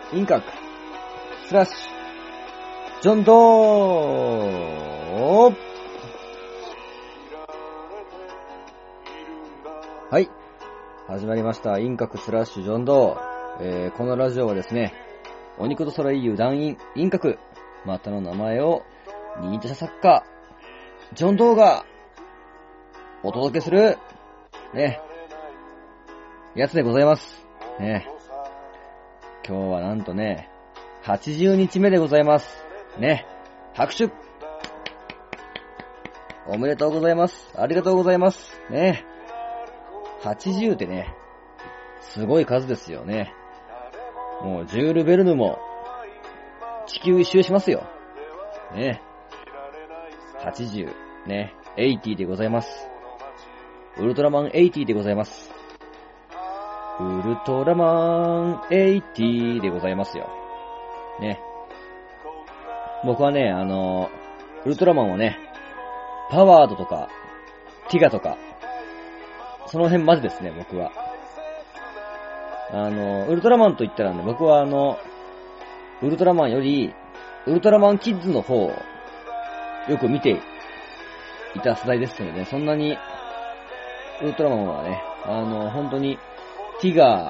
インカクスラッシュジョンドー。はい、始まりましたインカクスラッシュジョンドー。このラジオはですね、お肉とソレイユ団員インカクまたの名前を認定した作家ジョンドーがお届けするねやつでございますね。今日はなんとね80日目でございますね。拍手おめでとうございます。ありがとうございますね。80ってねすごい数ですよね。もうジュール・ベルヌも地球一周しますよね。80ね、80でございます。ウルトラマン80でございます。ウルトラマン80でございますよね。僕はねウルトラマンをねパワードとかティガとかその辺までですね。僕はウルトラマンと言ったらね、僕はウルトラマンよりウルトラマンキッズの方をよく見ていた世代ですのでね、そんなにウルトラマンはね本当にティガ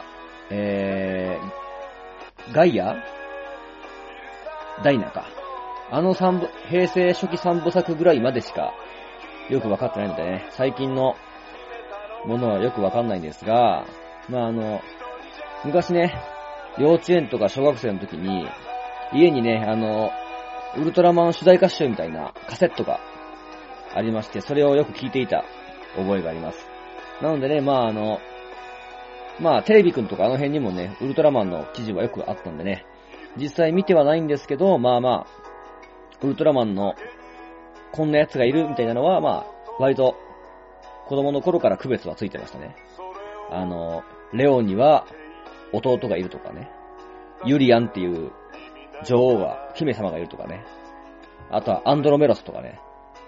ガイアダイナか平成初期3部作ぐらいまでしかよく分かってないのでね、最近のものはよく分かんないんですが、昔ね幼稚園とか小学生の時に家にねウルトラマン主題歌集みたいなカセットがありまして、それをよく聞いていた覚えがあります。なのでねテレビくんとか辺にもねウルトラマンの記事はよくあったんでね、実際見てはないんですけど、ウルトラマンのこんなやつがいるみたいなのは割と子供の頃から区別はついてましたね。レオンには弟がいるとかね、ユリアンっていう女王が姫様がいるとかね、あとはアンドロメロスとかね、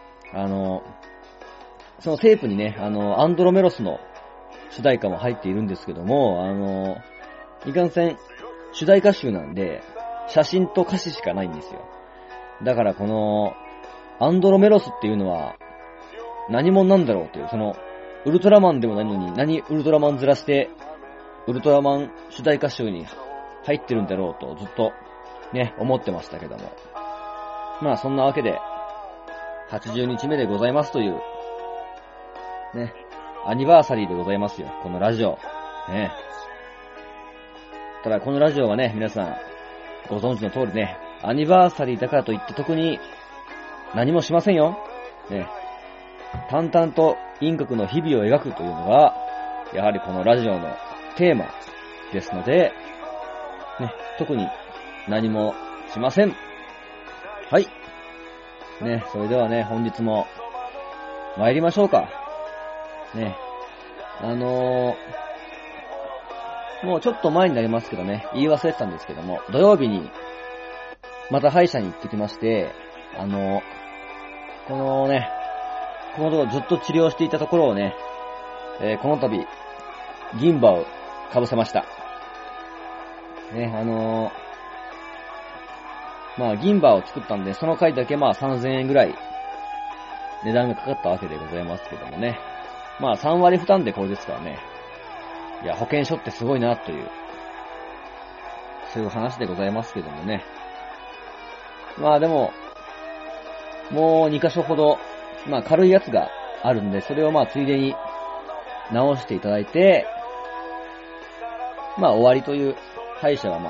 そのテープにねアンドロメロスの主題歌も入っているんですけども、いかんせん主題歌集なんで写真と歌詞しかないんですよ。だからこのアンドロメロスっていうのは何者なんだろうという、そのウルトラマンでもないのに何ウルトラマンずらしてウルトラマン主題歌集に入ってるんだろうとずっとね思ってましたけども、そんなわけで80日目でございますというねアニバーサリーでございますよ、このラジオね。ただこのラジオはね皆さんご存知の通りね、アニバーサリーだからといって特に何もしませんよね。淡々とインカクの日々を描くというのがやはりこのラジオのテーマですのでね、特に何もしません。はいね、それではね本日も参りましょうかね。もうちょっと前になりますけどね、言い忘れてたんですけども、土曜日にまた歯医者に行ってきまして、このところずっと治療していたところをね、この度銀歯をかぶせましたね。銀歯を作ったんでその回だけ3000円ぐらい値段がかかったわけでございますけどもね、3割負担でこれですからね、いや保険証ってすごいなというそういう話でございますけどもね。でももう2箇所ほど軽いやつがあるんで、それをついでに直していただいて終わりという歯医者は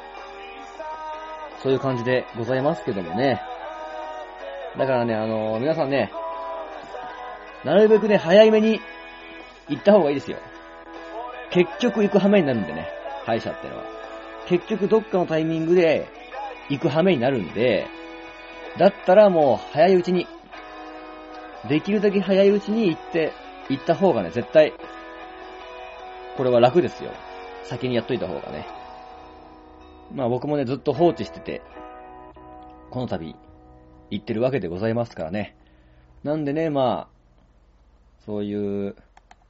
そういう感じでございますけどもね。だからね皆さんねなるべくね早めに行った方がいいですよ。結局行く羽目になるんでね、歯医者ってのは結局どっかのタイミングで行く羽目になるんで、だったらもう早いうちに、できるだけ早いうちに行った方がね絶対これは楽ですよ。先にやっといた方がね。僕もねずっと放置しててこの度行ってるわけでございますからね。なんでねそういう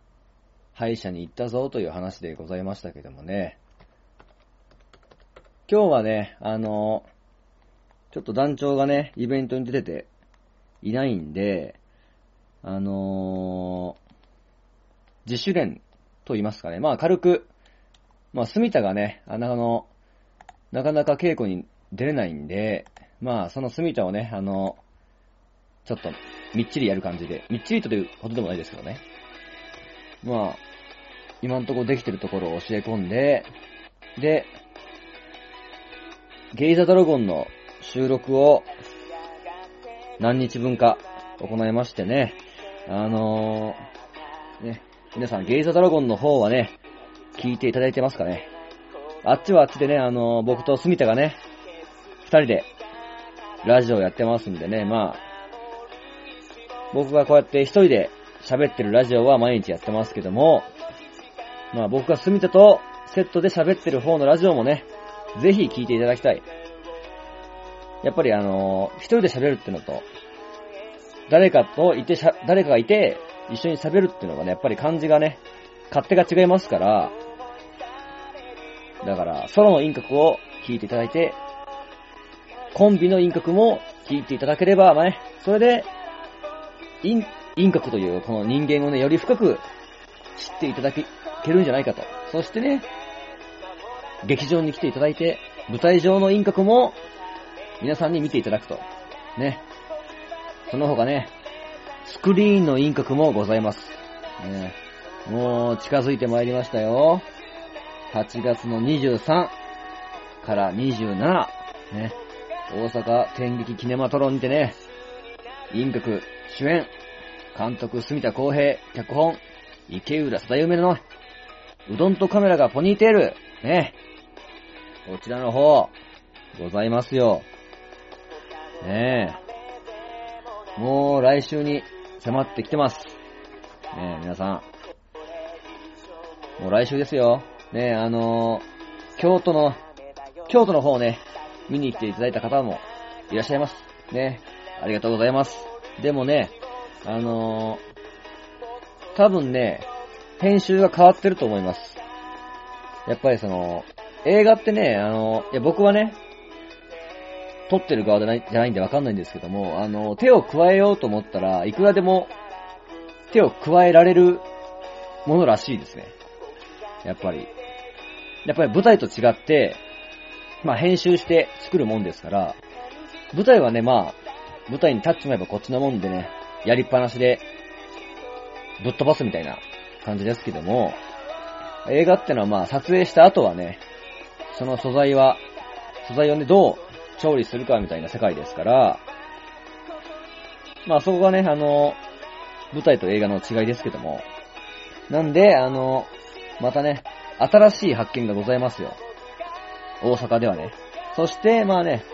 歯医者に行ったぞという話でございましたけどもね。 今日はね、ちょっと団長がね、イベントに出てていないんで、自主練と言いますかね。まあ軽く、まあ住田がね、なかなか稽古に出れないんで、まあその住田をね、ちょっとみっちりやる感じで、みっちりということでもないですけどね。まあ、今のところできてるところを教え込んで、で、ゲイザドラゴンの収録を何日分か行いましてね、ね、皆さんゲイザドラゴンの方はね、聞いていただいてますかね。あっちはあっちでね、僕と住田がね、二人でラジオやってますんでね、まあ、僕がこうやって一人で喋ってるラジオは毎日やってますけども、まあ僕が住田とセットで喋ってる方のラジオもね、ぜひ聞いていただきたい。やっぱり一人で喋るってのと、誰かがいて一緒に喋るっていうのがね、やっぱり感じがね、勝手が違いますから、だからソロの輪郭を聞いていただいて、コンビの輪郭も聞いていただければ、まあね、それで、輪郭というこの人間をね、より深く知っていただけるんじゃないかと。そしてね、劇場に来ていただいて、舞台上の輪郭も皆さんに見ていただくと。ね。その他ね、スクリーンの輪郭もございます。ね、もう近づいてまいりましたよ。8月の23から27。ね。大阪天劇キネマトロンにてね、輪郭、主演、監督、住田康平、脚本、池浦貞夢の、うどんとカメラがポニーテール、ね。こちらの方、ございますよ。ねえ。もう来週に迫ってきてます。ねえ、皆さん。もう来週ですよ。ねえ、京都の方をね、見に来ていただいた方もいらっしゃいます。ね。ありがとうございます。でもね、多分ね、編集が変わってると思います。やっぱり映画ってね、僕はね、撮ってる側じゃないんでわかんないんですけども、手を加えようと思ったらいくらでも手を加えられるものらしいですね。やっぱり舞台と違って、まあ編集して作るもんですから、舞台はね、まあ、舞台に立っちまえばこっちのもんでね、やりっぱなしで、ぶっ飛ばすみたいな感じですけども、映画ってのはまあ撮影した後はね、その素材をね、どう調理するかみたいな世界ですから、まあそこがね、舞台と映画の違いですけども、なんで、またね、新しい発見がございますよ。大阪ではね。そして、まあね、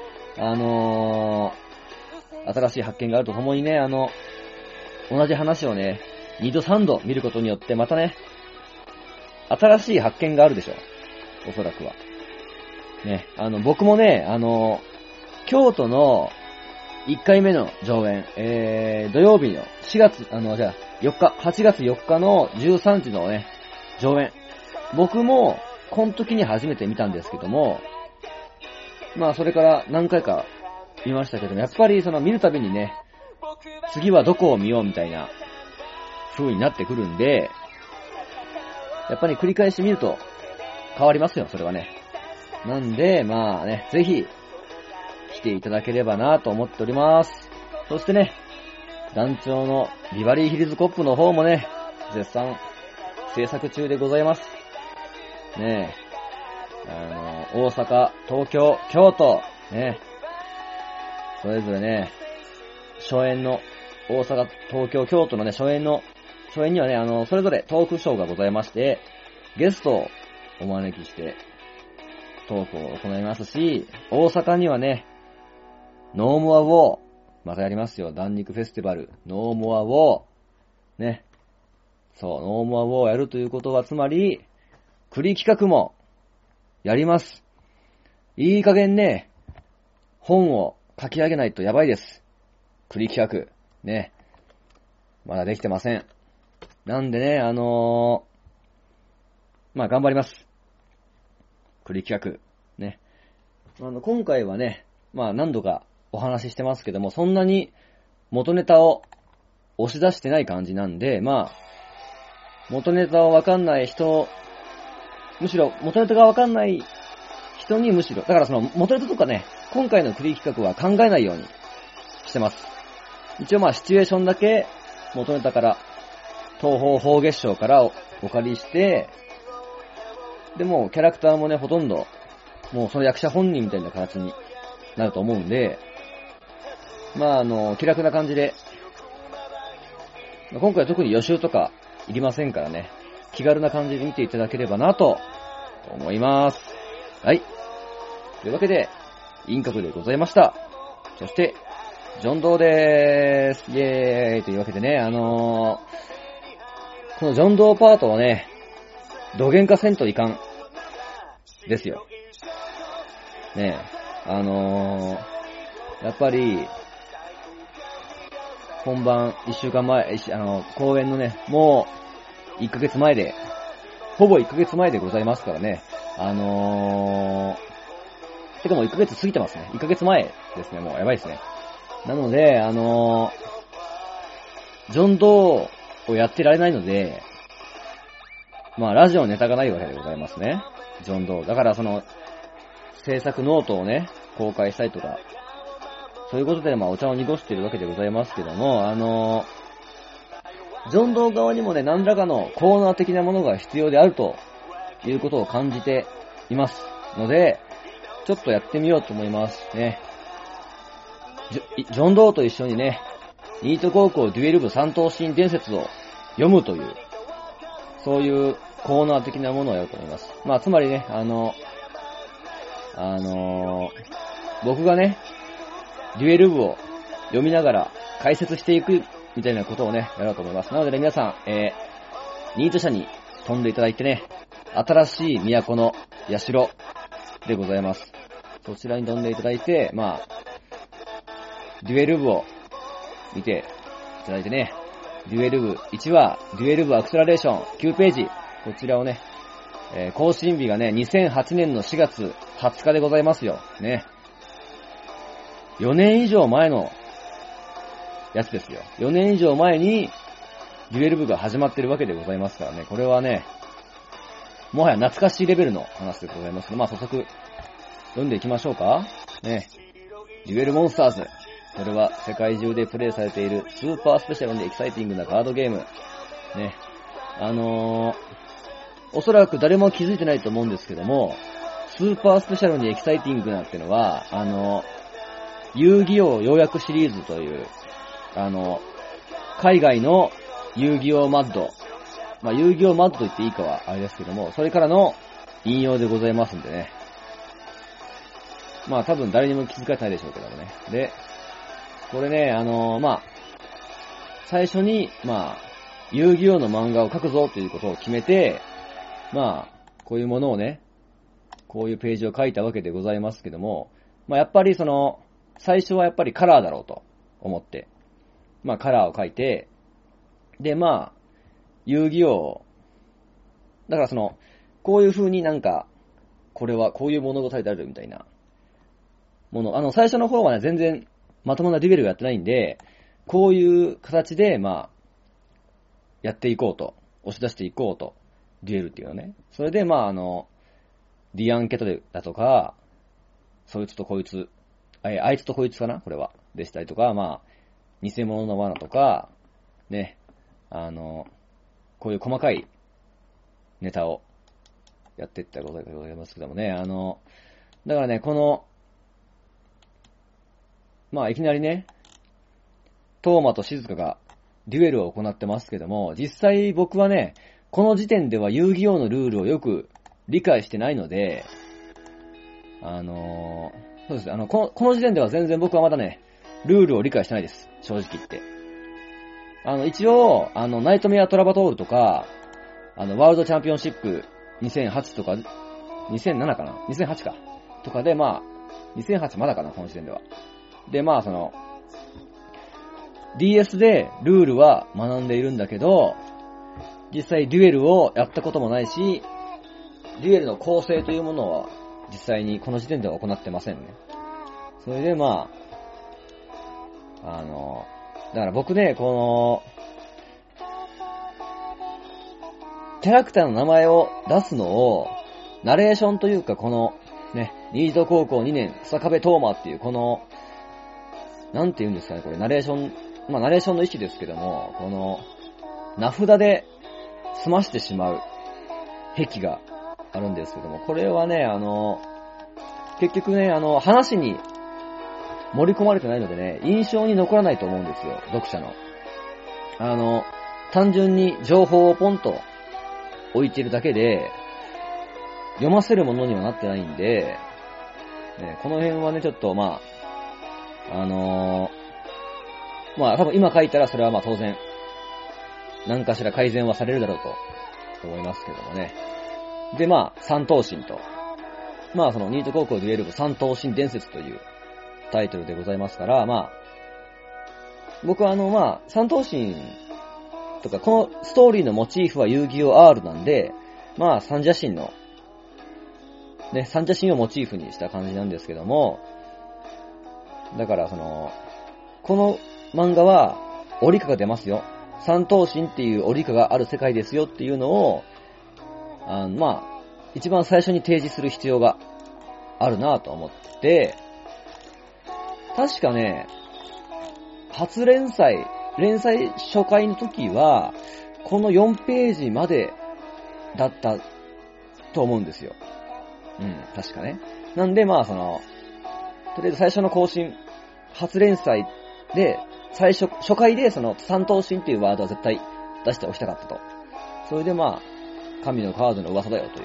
新しい発見があるとともにね、同じ話をね、2度3度見ることによってまたね、新しい発見があるでしょう。おそらくは。ね、僕もね、京都の1回目の上演、土曜日の8月4日の13時のね、上演。僕も、この時に初めて見たんですけども、まあそれから何回か見ましたけども、やっぱり見るたびにね、次はどこを見ようみたいな風になってくるんで、やっぱり繰り返し見ると変わりますよ、それはね。なんで、まあね、ぜひ来ていただければなと思っております。そしてね、団長のビバリーヒルズコップの方もね、絶賛制作中でございます。ねえ、大阪、東京、京都、ね、それぞれね、初演の、大阪、東京、京都のね、初演にはね、それぞれトークショーがございまして、ゲストをお招きして、トークを行いますし、大阪にはね、ノーモアウォー、またやりますよ、弾肉フェスティバル、ノーモアウォー、ね、そう、ノーモアウォーをやるということは、つまり、栗企画も、やります。いい加減ね、本を書き上げないとやばいです。栗企画。ね。まだできてません。なんでね、まあ頑張ります。栗企画。ね。 今回はね、何度かお話ししてますけども、そんなに元ネタを押し出してない感じなんで、元ネタをわかんない人、むしろ元ネタがわかんない人にだからその元ネタとかね、今回のフリー企画は考えないようにしてます。一応シチュエーションだけ元ネタから、東方法月賞からお借りして、でもうキャラクターもね、ほとんど、もうその役者本人みたいな形になると思うんで、気楽な感じで、今回は特に予習とかいりませんからね、気軽な感じで見ていただければなと思います。はい。というわけで、インカクでございました。そして、ジョンドーでーす。イェーイというわけでね、このジョンドーパートをね、土幻化せんといかん。ですよ。ねえ、やっぱり、本番1週間前、公演のね、もう1ヶ月前で、ほぼ1ヶ月前でございますからね。てかもう1ヶ月過ぎてますね。1ヶ月前ですね。もうやばいですね。なので、ジョンドーをやってられないので、ラジオネタがないわけでございますね。ジョンドー。だから制作ノートをね、公開したりとか、そういうことでお茶を濁しているわけでございますけども、ジョンドー側にもね、何らかのコーナー的なものが必要であるということを感じていますので、ちょっとやってみようと思いますね。ジョンドーと一緒にね、ニート高校デュエル部三等身伝説を読むという、そういうコーナー的なものをやると思います。つまりね、僕がね、デュエル部を読みながら解説していくみたいなことをね、やろうと思います。なのでね、皆さん、ニート社に飛んでいただいてね、新しい都の社でございます。そちらに飛んでいただいて、デュエル部を見ていただいてね、デュエル部1話、デュエル部アクセラレーション9ページ、こちらをね、更新日がね、2008年の4月20日でございますよ。ね。4年以上前のやつですよ。4年以上前にデュエル部が始まってるわけでございますからね。これはね、もはや懐かしいレベルの話でございますので、早速読んでいきましょうか。ね。デュエルモンスターズ。これは世界中でプレイされているスーパースペシャルでエキサイティングなカードゲーム。ね。おそらく誰も気づいてないと思うんですけども、スーパースペシャルにエキサイティングなってのは、遊戯王要約シリーズという、海外の遊戯王マッド。遊戯王マッドと言っていいかはあれですけども、それからの引用でございますんでね。多分誰にも気づかれてないでしょうけどもね。で、これね、最初に、遊戯王の漫画を描くぞということを決めて、こういうものをね、こういうページを書いたわけでございますけども、やっぱり最初はやっぱりカラーだろうと思って、カラーを書いて、で、遊戯王、だからこういう風にこれはこういう物語であるみたいなもの、最初の方はね、全然まともなデュエルをやってないんで、こういう形で、やっていこうと、押し出していこうと、デュエルっていうのね。それで、ディアンケトルだとか、そいつとこいつ、あいつとこいつかなこれは。でしたりとか、偽物の罠とか、ね、こういう細かいネタをやっていったことでございますけどもね、だからね、いきなりね、トーマと静香がデュエルを行ってますけども、実際僕はね、この時点では遊戯王のルールをよく理解してないので、そうです。この時点では全然僕はまだね、ルールを理解してないです。正直言って。一応、ナイトメアトラバトールとか、ワールドチャンピオンシップ2008とか、2007かな ?2008 か。とかで、2008まだかなこの時点では。で、DS でルールは学んでいるんだけど、実際デュエルをやったこともないし、デュエルの構成というものは実際にこの時点では行ってませんね。それでまあ、だから僕ね、この、キャラクターの名前を出すのを、ナレーションというかこの、ね、新戸高校2年、草壁東馬っていうこの、なんて言うんですかね、これナレーション、まあナレーションの意思ですけども、この、名札で済ましてしまう癖があるんですけども、これはね、結局ね、話に盛り込まれてないのでね、印象に残らないと思うんですよ、読者の。単純に情報をポンと置いてるだけで、読ませるものにはなってないんで、ね、この辺はね、ちょっとまあ、まあ多分今書いたらそれはまあ当然、何かしら改善はされるだろうと思いますけどもね。でまあ、三頭身と、まあそのニート高校デュエル部三頭身伝説というタイトルでございますから、まあ、僕はまあ、三頭身とか、このストーリーのモチーフは遊戯王 R なんで、まあ、三者神の、ね、三者神をモチーフにした感じなんですけども、だからこの漫画は、折りかが出ますよ。三頭身っていう折りかがある世界ですよっていうのを、まあ、一番最初に提示する必要があるなと思って、確かね、初連載初回の時は、この4ページまでだったと思うんですよ。うん、確かね。なんでまあとりあえず最初の更新、初連載で、初回で三頭身っていうワードは絶対出しておきたかったと。それでまあ、神のカードの噂だよという。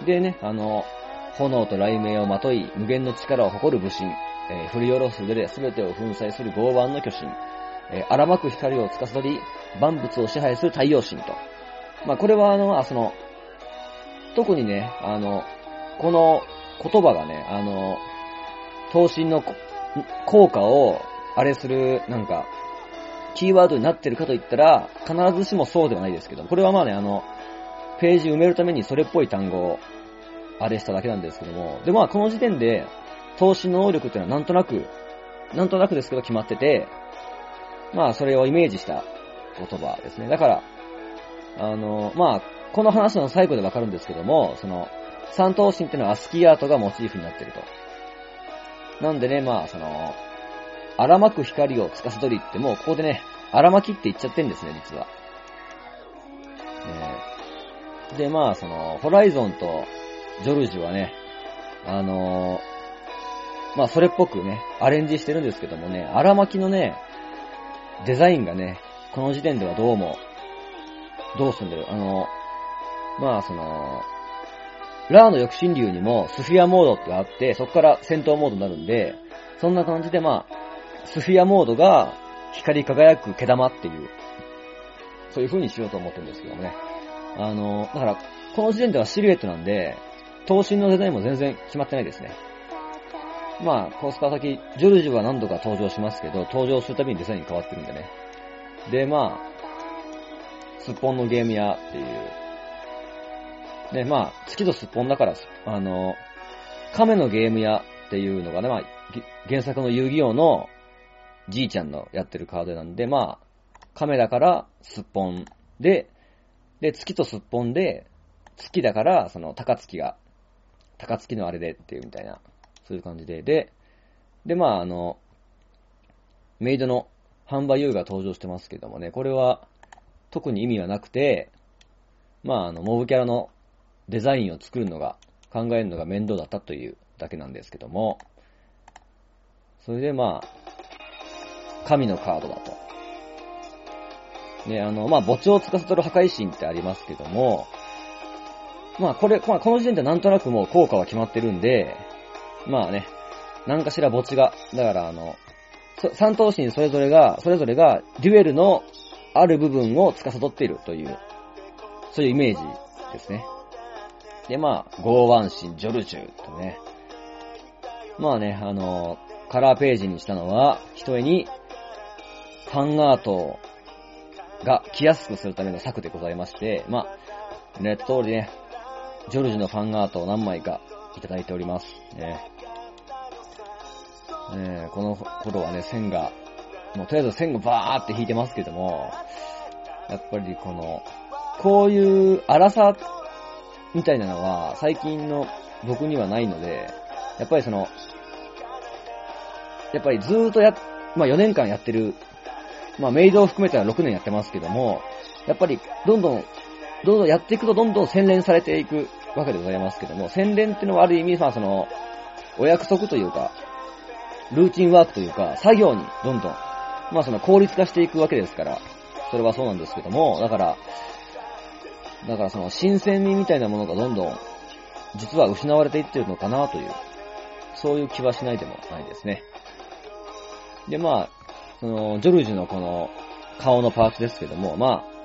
でね、炎と雷鳴をまとい、無限の力を誇る武神、振り下ろす腕で全てを粉砕する剛腕の巨神、荒まく光を司り、万物を支配する太陽神と。まあこれは特にね、この言葉がね、闘神の効果を、あれする、なんか、キーワードになってるかといったら、必ずしもそうではないですけど、これはまあね、ページ埋めるためにそれっぽい単語を、あれしただけなんですけども、でまあこの時点で、闘神の能力っていうのはなんとなくですけど決まってて、まあそれをイメージした言葉ですね。だから、まあ、この話の最後でわかるんですけども、三頭身っていうのはアスキーアートがモチーフになってると。なんでね、まあ荒まく光を司りってもうここでね、荒まきって言っちゃってるんですね、実は。で、まあホライゾンとジョルジュはね、まあそれっぽくね、アレンジしてるんですけどもね、荒まきのね、デザインがね、この時点ではどうすんでるまあラーの翼神竜にもスフィアモードってあって、そこから戦闘モードになるんで、そんな感じでまあ、スフィアモードが光り輝く毛玉っていう、そういう風にしようと思ってるんですけどもね。だから、この時点ではシルエットなんで、頭身のデザインも全然決まってないですね。まあ、こうすから先、ジョルジュは何度か登場しますけど、登場するたびにデザイン変わってるんでね。で、まあ、すっぽんのゲーム屋っていう、ね、まあ、月とすっぽんだから、亀のゲーム屋っていうのがね、まあ、原作の遊戯王のじいちゃんのやってるカードなんで、まあ、亀だからすっぽんで、月とすっぽんで、月だから、高月のあれでっていうみたいな、そういう感じで、で、まあ、メイドのハンバユーが登場してますけどもね、これは特に意味はなくて、まあ、モブキャラのデザインを作るのが、考えるのが面倒だったというだけなんですけども、それでまあ、神のカードだと。ね、まあ、墓地を司る破壊神ってありますけども、まあ、この時点でなんとなくもう効果は決まってるんで、まあね、何かしら墓地が、だから三頭身それぞれがデュエルのある部分を司っているという、そういうイメージですね。で、まあ、剛腕神ジョルジュとね、まあね、カラーページにしたのは、一重に、ファンアートが着やすくするための策でございまして、まあ、ネット通りね、ジョルジュのファンアートを何枚かいただいております。ね。この頃はね、線が、もうとりあえず線がバーって引いてますけども、やっぱりこういう荒さみたいなのは最近の僕にはないので、やっぱりやっぱりずーっと4年間やってる、メイドを含めては6年やってますけども、やっぱりどんどんやっていくとどんどん洗練されていくわけでございますけども、洗練っていうのはある意味、お約束というか、ルーチンワークというか、作業にどんどん、効率化していくわけですから、それはそうなんですけども、だから新鮮味みたいなものがどんどん、実は失われていってるのかなという、そういう気はしないでもないですね。で、ジョルジュのこの、顔のパーツですけども、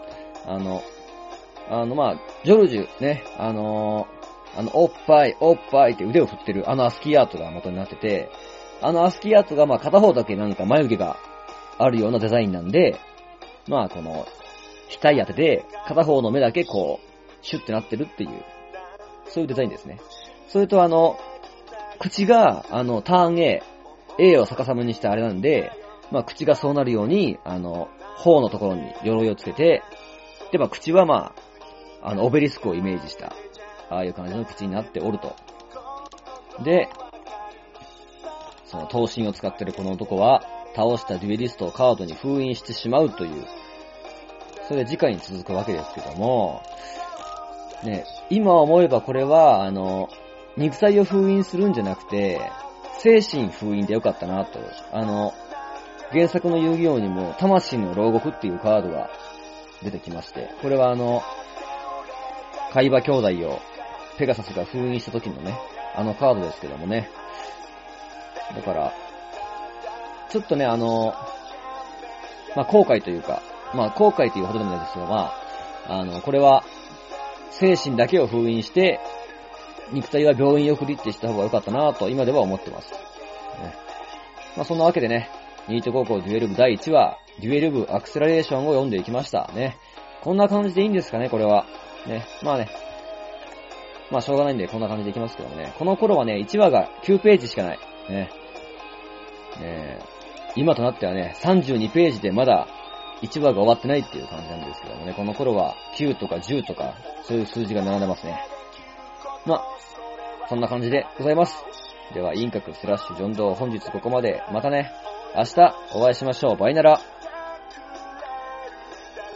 ジョルジュね、おっぱいって腕を振ってるアスキーアートが元になってて、アスキーアートが片方だけなんか眉毛があるようなデザインなんで、額当てて、片方の目だけシュッてなってるっていう、そういうデザインですね。それと口が、ターン A を逆さまにしたあれなんで、口がそうなるように、頬のところに鎧をつけて、で、口はオベリスクをイメージした、ああいう感じの口になっておると。で、その刀身を使ってるこの男は、倒したデュエリストをカードに封印してしまうという、それで次回に続くわけですけども、ね、今思えばこれは、肉体を封印するんじゃなくて、精神封印でよかったなと。原作の遊戯王にも、魂の牢獄っていうカードが出てきまして、これは海馬兄弟をペガサスが封印した時のね、カードですけどもね。だから、ちょっとね、後悔というか、後悔というほどでもないですけど、これは、精神だけを封印して、肉体は病院送りってした方が良かったなぁと、今では思ってます。ね、そんなわけでね、ニート高校デュエル部第1話、デュエル部アクセラレーションを読んでいきましたね。こんな感じでいいんですかね、これは。ね、しょうがないんでこんな感じでいきますけどもね。この頃はね、1話が9ページしかない。ね。今となってはね、32ページでまだ1話が終わってないっていう感じなんですけどもね、この頃は9とか10とか、そういう数字が並んでますね。そんな感じでございます。では、インカクスラッシュジョンドー本日ここまで。またね、明日お会いしましょう。バイナラ。